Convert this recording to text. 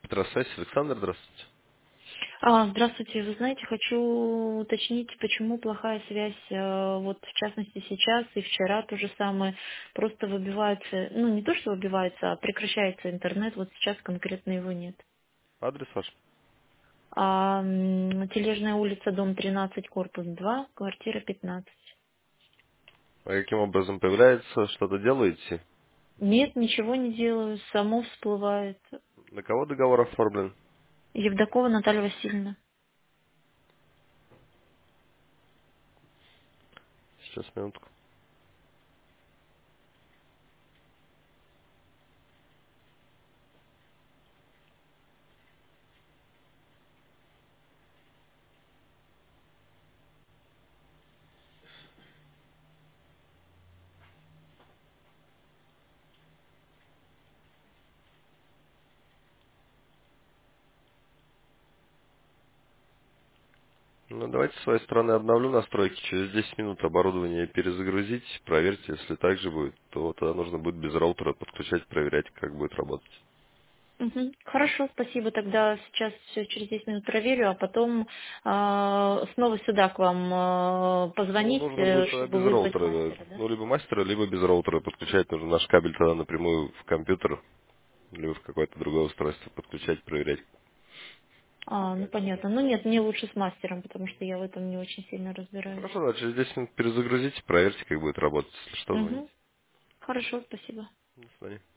Петросвязь, Александр, здравствуйте. Здравствуйте. Вы знаете, хочу уточнить, почему плохая связь, вот в частности сейчас и вчера то же самое, просто выбивается, ну не то, что выбивается, а прекращается интернет, вот сейчас конкретно его нет. Адрес ваш? Тележная улица, дом 13, корпус 2, квартира 15. А каким образом появляется? Что-то делаете? Нет, ничего не делаю, само всплывает. На кого договор оформлен? Евдокова Наталья Васильевна. Сейчас, минутку. Ну, давайте с своей стороны обновлю настройки. Через 10 минут оборудование перезагрузить. Проверьте, если так же будет, то тогда нужно будет без роутера подключать, проверять, как будет работать. Мгм. Хорошо, спасибо. Тогда сейчас все через 10 минут проверю, а потом снова сюда к вам Ну, позвонить, нужно будет тогда чтобы без вызвать роутера. мастера, да? Ну, либо мастера, либо без роутера подключать. Нужно наш кабель тогда напрямую в компьютер, либо в какое-то другое устройство подключать, проверять. Ну понятно. Ну нет, мне лучше с мастером, потому что я в этом не очень сильно разбираюсь. Хорошо, да, через 10 минут перезагрузите, проверьте, как будет работать. Если что, звоните. Угу. Хорошо, спасибо. До свидания.